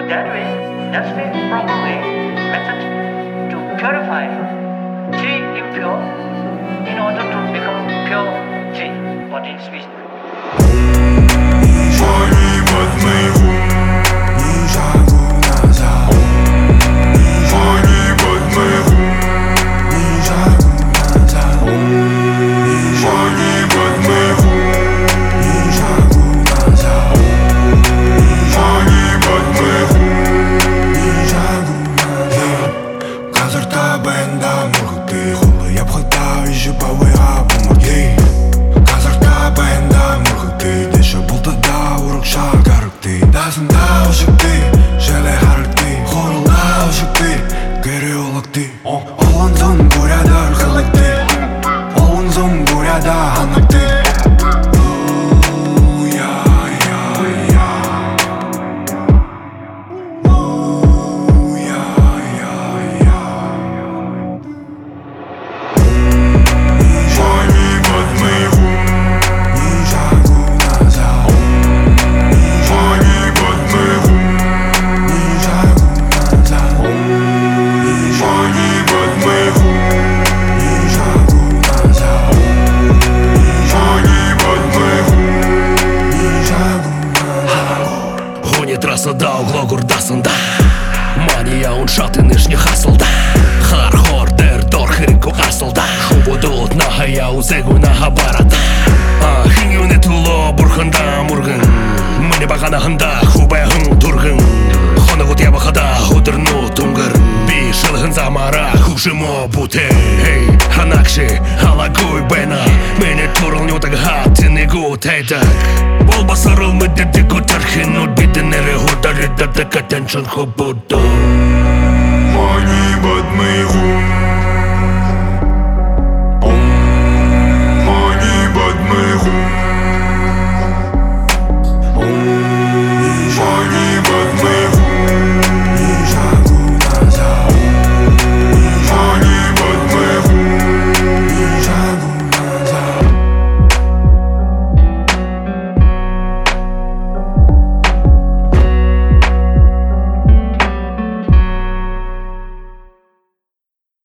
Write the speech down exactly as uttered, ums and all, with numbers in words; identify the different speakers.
Speaker 1: that way, that's the proper way, method to purify three impure in order to become pure three body species.
Speaker 2: Трасада угла гурдасында Мания уншаты нижних асылда Хар-хор дер-дор хирику асылда Хубудут нахая узегу наха барада Хингюне туло бурханда мургын Міне бағанахында хубайхын тургын Хонығут ябахада худырну тунгыр Бишылхын замара хушимо буте Ханакши халагуй бена Мене турыл нютаг хатинигу тейдаг Бол басарыл мүддеті көтерхен Үт бедінері худар едді кәтеншін хубуду